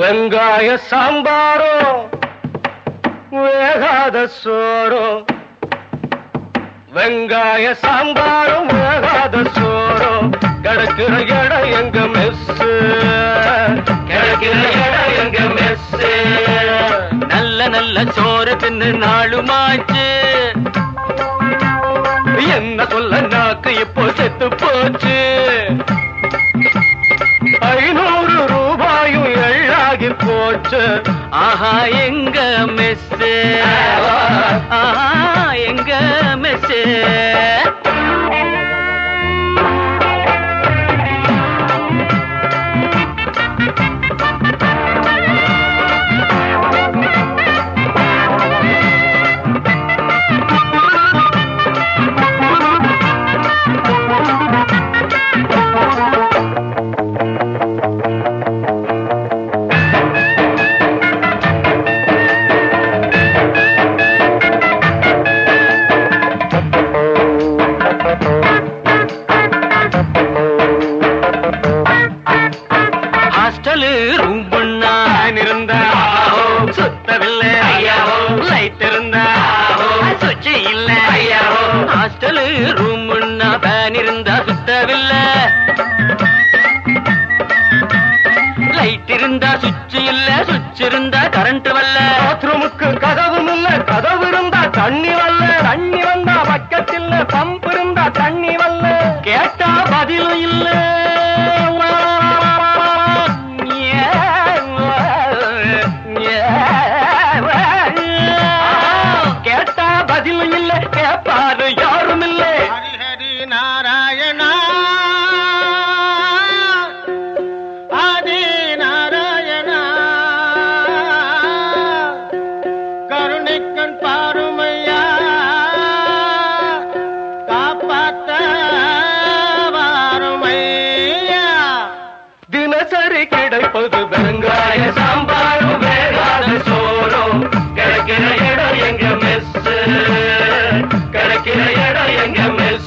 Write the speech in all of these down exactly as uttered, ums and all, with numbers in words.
வெங்காய சாம்பாரும் வேகாத சோறும், வெங்காய சாம்பாரும் வேகாத சோறும், கிடக்கிற இடம் எங்க மெஸ், கிடக்கிற இடம் எங்க மெஸ். நல்ல நல்ல சோறு தின்னு நாளுமாச்சு, என்ன சொல்ல நாக்கு இப்போ செத்து போச்சு. ஐநூறு ரூபாயும் எள்ளாகி போச்சு. ஆஹா எங்க மெஸ், ஆஹா எங்க மெஸ். சுத்தவில்லை லைட் இருந்தா சுவிட்ச் இல்ல. ஹாஸ்டலு ரூம்னா ஃபேன் இருந்தா சுத்தவில்லை, லைட் இருந்தா சுவிட்ச் இல்ல, சுவிட்ச் இருந்தா கரண்ட் வரல. பாத்ரூமுக்கு கதவும் இல்ல, கதவு இருந்தா தண்ணி வரல. தண்ணி வந்தா பக்கத்தில் பம்ப் இருந்தா தண்ணி வரல. கேட்டா பதிலும் இல்ல, கேட்டா பதிலும் இல்ல, கேட்பாரு யாரும் இல்லை. ஹரி ஹரி நாராயணா ஆதி நாராயணா, கருணைக்கண் பாருமையா, காப்பாத்த வாருமையா. தினசரி கிடைப்பது வெங்காய சாம்பாரும் வேகாத சோறும், கிடைக்கிற இடம் எங்க மெஸ், கிடைக்கிற இடம் எங்க மெஸ்.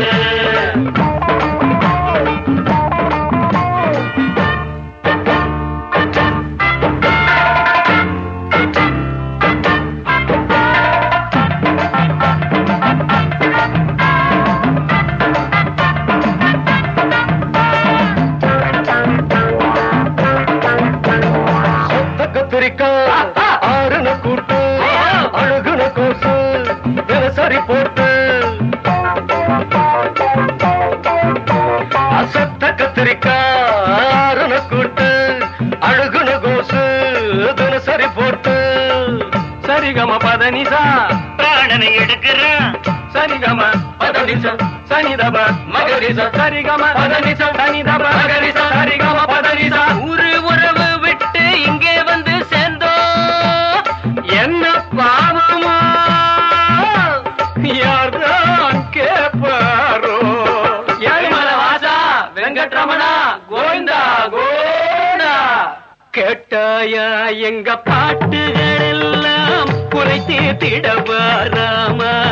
ஆறுன கூட்டு அழுகுன கோசு தினசரி போட்டு, அசத்த கத்திரிக்காய் ஆறுன கூட்டு அழுகுன கோசு தினசரி போட்டு. சரிகம பதனிசா பிராணனை எடுக்கிறேன், சரிகம பதனிச சனிதப மகரிச, சரிகம பதனிச சனிதப மகரிச, சரிகம பதனிச. ஊரு உறவு விட்டு இங்கே வந்து சேர்ந்தோம், என்ன பாவமா யார்தான் கேட்பாரோ. ஏழுமல வாசா வெங்கட்ரமணா கோவிந்தா கோவிந்தா. கேட்டாயா எங்க பாட்டுகள் எல்லாம் குறை தீர்த்திடவா ராமா.